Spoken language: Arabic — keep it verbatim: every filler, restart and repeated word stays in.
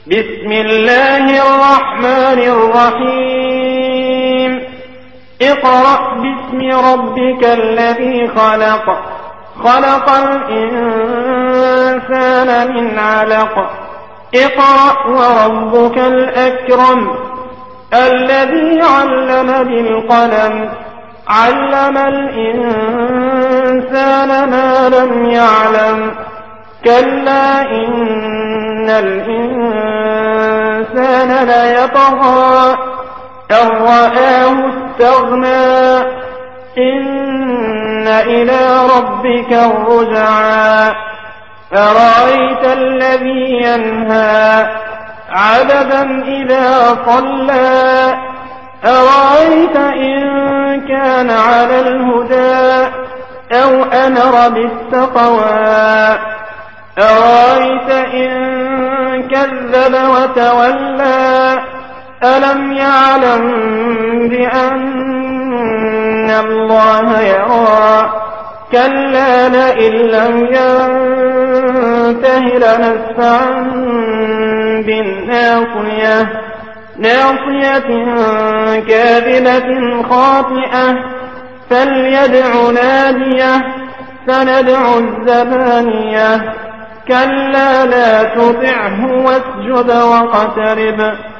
بسم الله الرحمن الرحيم اقرأ باسم ربك الذي خلق خلق الإنسان من علق اقرأ وربك الأكرم الذي علم بالقلم علم الإنسان ما لم يعلم كلا إن الإنسان ليطغى أن رآه استغنى إن إلى ربك الرجعى أرأيت الذي ينهى عبدا إذا صلى أرأيت إن كان على الهدى أو أمر بالتقوى أرأيت إن كذب وتولى ألم يعلم بأن الله يرى كلا لئن لم ينته لنسفعا بالناصية ناصية كاذبة خاطئة فليدع ناديه سندع الزبانية كلا لا تطعه واسجد واقترب